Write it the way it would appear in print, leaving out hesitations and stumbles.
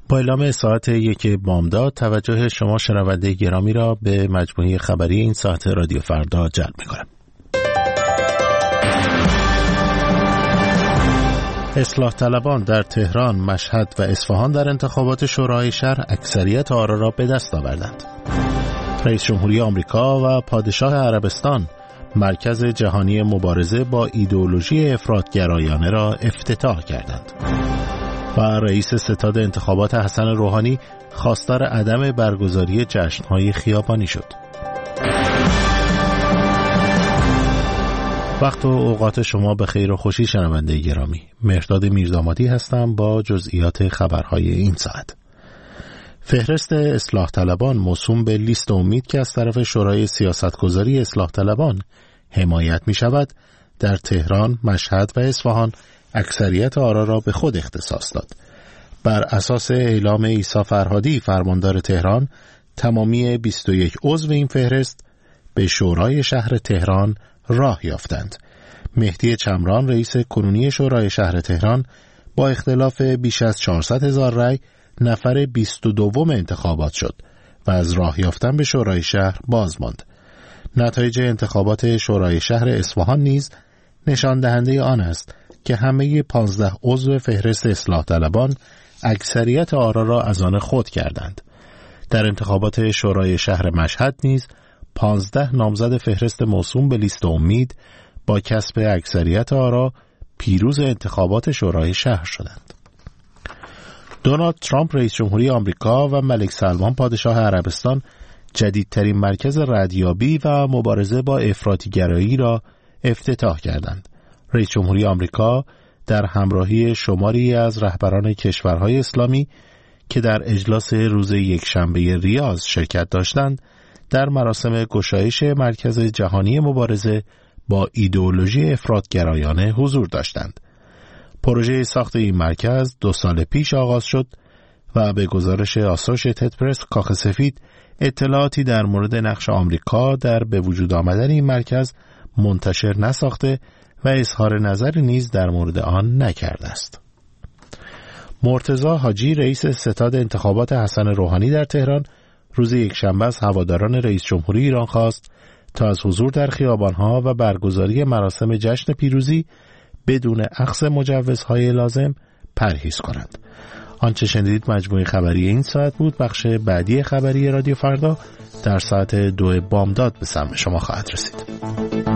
با اعلام ساعت 1 بامداد توجه شما شنونده گرامی را به مجموعه خبری این ساعت رادیو فردا جلب می‌کنم. اصلاح طلبان در تهران، مشهد و اصفهان در انتخابات شورای شهر اکثریت آرا را به دست آوردند. رئیس جمهوری آمریکا و پادشاه عربستان مرکز جهانی مبارزه با ایدئولوژی افراط‌گرایانه را افتتاح کردند. و رئیس ستاد انتخابات حسن روحانی خواستار عدم برگزاری جشن‌های خیابانی شد. وقت و اوقات شما به خیر و خوشی شنونده گرامی. مهرداد میردامادی هستم با جزئیات خبرهای این ساعت. فهرست اصلاح طلبان موسوم به لیست امید که از طرف شورای سیاستگذاری اصلاح طلبان حمایت می شود، در تهران، مشهد و اصفهان اکثریت آرا را به خود اختصاص داد. بر اساس اعلام عیسی فرهادی فرماندار تهران، تمامی 21 عضو این فهرست به شورای شهر تهران راه یافتند. مهدی چمران رئیس کنونی شورای شهر تهران با اختلاف بیش از 400,000 رای نفر 22 انتخابات شد و از راه یافتن به شورای شهر باز ماند. نتایج انتخابات شورای شهر اصفهان نیز نشان دهنده آن است که همه 15 عضو فهرست اصلاح طلبان اکثریت آرا را از آن خود کردند. در انتخابات شورای شهر مشهد نیز 15 نامزد فهرست موسوم به لیست امید با کسب اکثریت آرا پیروز انتخابات شورای شهر شدند. دونالد ترامپ رئیس جمهوری آمریکا و ملک سلمان پادشاه عربستان جدیدترین مرکز ردیابی و مبارزه با افراطی‌گرایی را افتتاح کردند. رئیس جمهوری آمریکا در همراهی شماری از رهبران کشورهای اسلامی که در اجلاس روز یکشنبه ریاض شرکت داشتند، در مراسم گشایش مرکز جهانی مبارزه با ایدئولوژی افراط‌گرایانه حضور داشتند. پروژه ساخت این مرکز 2 سال پیش آغاز شد و به گزارش آسوشییتد پرس کاخ سفید اطلاعاتی در مورد نقش آمریکا در به وجود آمدن این مرکز منتشر نساخته و اظهار نظری نیز در مورد آن نکرده است. مرتضی حاجی رئیس ستاد انتخابات حسن روحانی در تهران روز یکشنبه از هواداران رئیس جمهوری ایران خواست تا از حضور در خیابان‌ها و برگزاری مراسم جشن پیروزی بدون اخذ مجوزهای لازم پرهیز کنند. آنچه شنیدید مجموعه خبری این ساعت بود. بخش بعدی خبری رادیو فردا در ساعت 2 بامداد به سمع شما خواهد رسید.